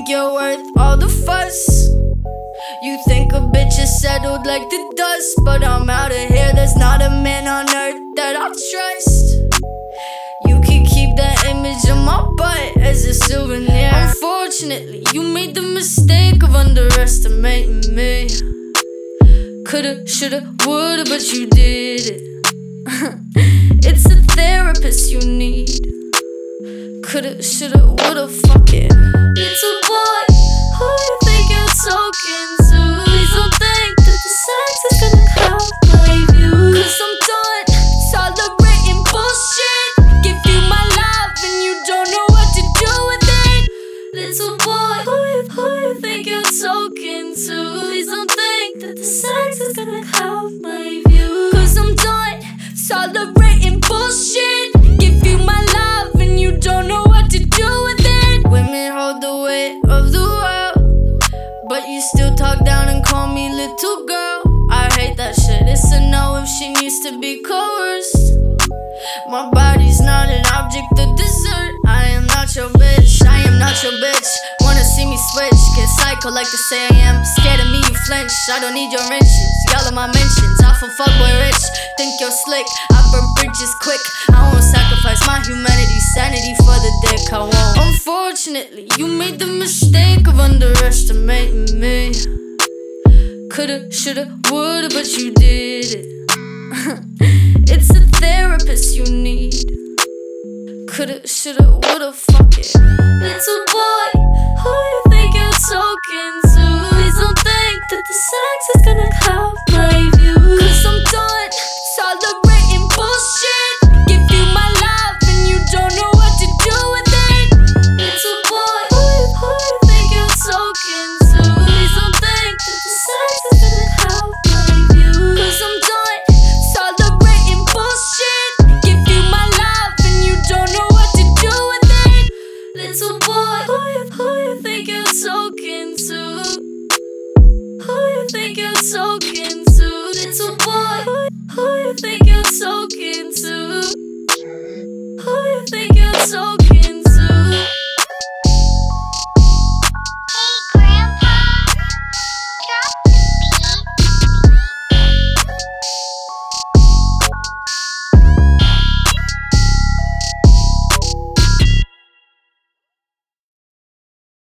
think you're worth all the fuss. You think a bitch is settled like the dust, but I'm out of here. There's not a man on earth that I trust. You can keep that image of my butt as a souvenir. Unfortunately, you made the mistake of underestimating me. Coulda, shoulda, woulda, but you did it. It's a therapist you need. Coulda, shoulda, woulda, fuck it. Little boy, who you think you're talking to? Please don't think that the sex is gonna outweigh you. Cause I'm done tolerating bullshit. Give you my love and you don't know what to do with it. Little boy, who you think you're talking to? Please don't think that the sex is gonna outweigh you. Cause I'm done tolerating bullshit. Give you my love and you don't know what to do with it. Women hold the weight of the world, but you still talk down and call me little girl. I hate that shit. It's a no if she needs to be coerced. My body's not an object of dessert. I am not your bitch, I am not your bitch. Wanna see me switch, get psycho like they say I am. Scared of me, you flinch, I don't need your inches. Y'all are my mentions, I for fuckboy rich. Think you're slick, I burn bridges quick. I won't sacrifice my humanity, sanity for the dick, I won't. Unfortunately, you made the mistake of underestimating me. Coulda, shoulda, woulda, but you did it. It's a therapist you need. Coulda, shoulda, woulda, fuck it. Little boy, who you think you're talking to? Please don't think that the sex is gonna outweigh you. Cause I'm done tolerating bullshit. Give you my love and you don't know what to do with it. Little boy, who you think you're talking to? Please don't think that the sex is gonna outweigh you. Cause I'm done tolerating bullshit. Give you my love and you don't know what to do with it. Little boy, who you think you're talking to? Who you think you're talking to? Little boy, who you think you're talking to? Who you think you're talking to?